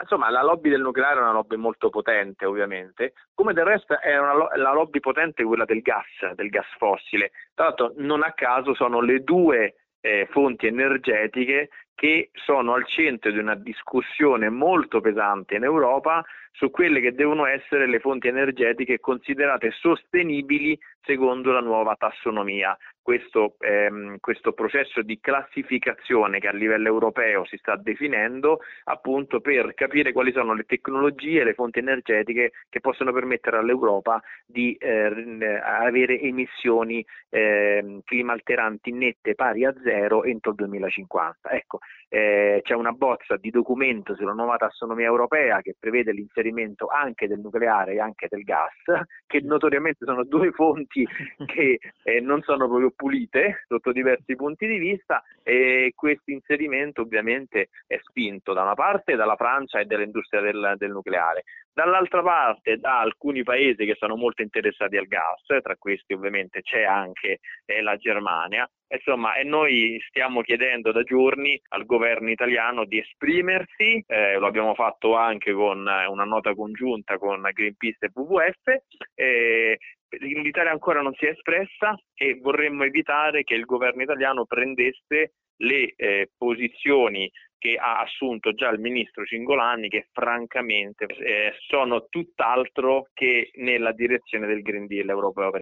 insomma, la lobby del nucleare è una lobby molto potente, ovviamente, come del resto è la lobby potente quella del gas fossile. Tra l'altro, non a caso sono le due fonti energetiche che sono al centro di una discussione molto pesante in Europa su quelle che devono essere le fonti energetiche considerate sostenibili secondo la nuova tassonomia. Questo processo di classificazione che a livello europeo si sta definendo appunto per capire quali sono le tecnologie e le fonti energetiche che possono permettere all'Europa di avere emissioni climalteranti nette pari a zero entro il 2050. Ecco, c'è una bozza di documento sulla nuova tassonomia europea che prevede l'inserimento anche del nucleare e anche del gas, che notoriamente sono due fonti che non sono proprio pulite sotto diversi punti di vista, e questo inserimento ovviamente è spinto da una parte dalla Francia e dall'industria del nucleare, dall'altra parte da alcuni paesi che sono molto interessati al gas, tra questi ovviamente c'è anche la Germania. Insomma, e noi stiamo chiedendo da giorni al governo italiano di esprimersi, lo abbiamo fatto anche con una nota congiunta con Greenpeace e WWF. L'Italia ancora non si è espressa e vorremmo evitare che il governo italiano prendesse le posizioni che ha assunto già il ministro Cingolani, che francamente sono tutt'altro che nella direzione del Green Deal europeo.